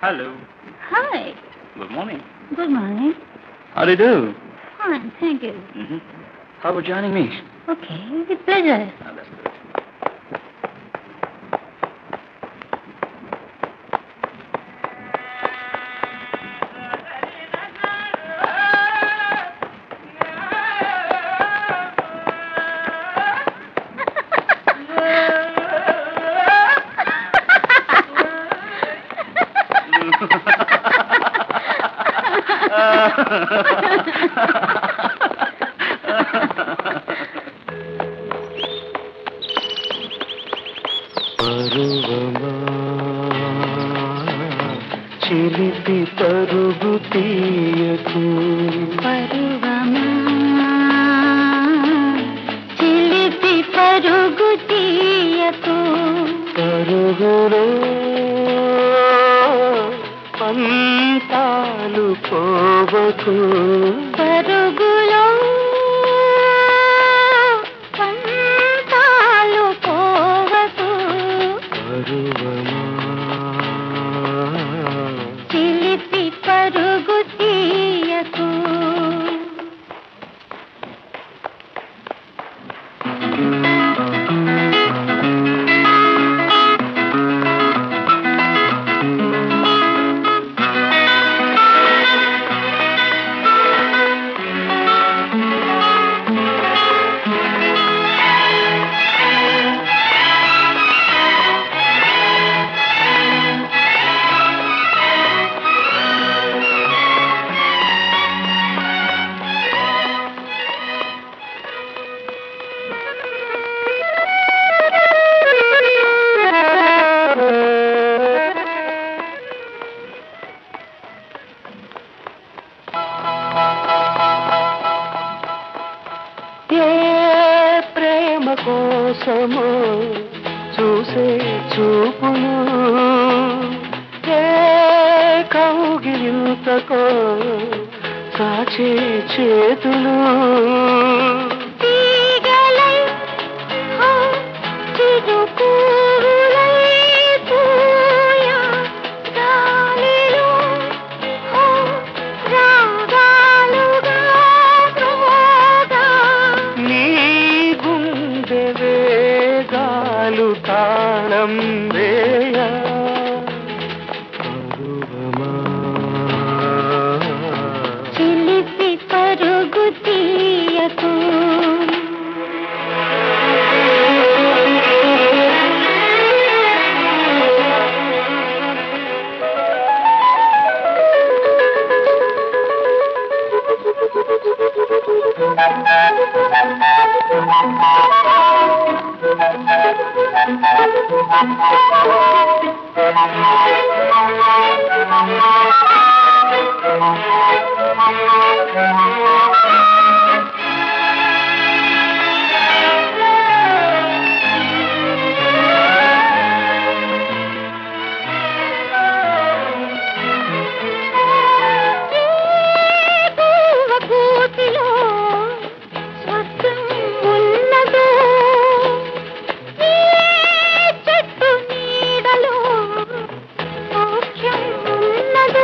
Hello. Hi. Good morning. Good morning. How do you do? Fine, thank you. How about joining me? Okay, with pleasure. That's good. పరువమా చిలిపి పరుగు తీయకు పరువమా చిలిపి పరుగు తీయకు పరుగులో పంతాలు పోవకు పరుగులో పంతాలు పోవకు పరువమా చిలిపి పరుగు తీయకు ఏ ప్రేమ కోసమో చూసే చూపులు ఏ కౌగిలింతకో సాచే చేతులు తీగలై హో చిరుకూరులై పూయా గాలిలో హో రాగాలుగా మ్రోగా నీ గుండె వేగాలు తాళం వేయ పరువమా చిలిపి పరుగు తీయకు పూవకూటిలో స్వర్గం ఉన్నదో ఈ చెట్టు నీడలో సౌఖ్యం ఉన్నదో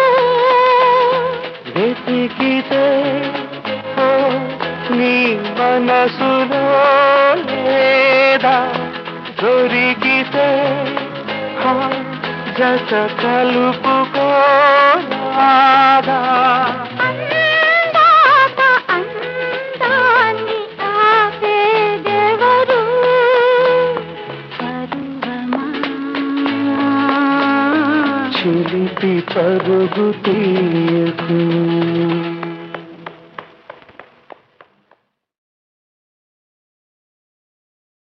వెతికితే ఓ నీ మనసులో లేదా దొరికితే హా జత కలుపుకోరాదా అందాక అందాన్ని ఆపేదెవరు పరువమా చిలిపి పరుగు తీయకు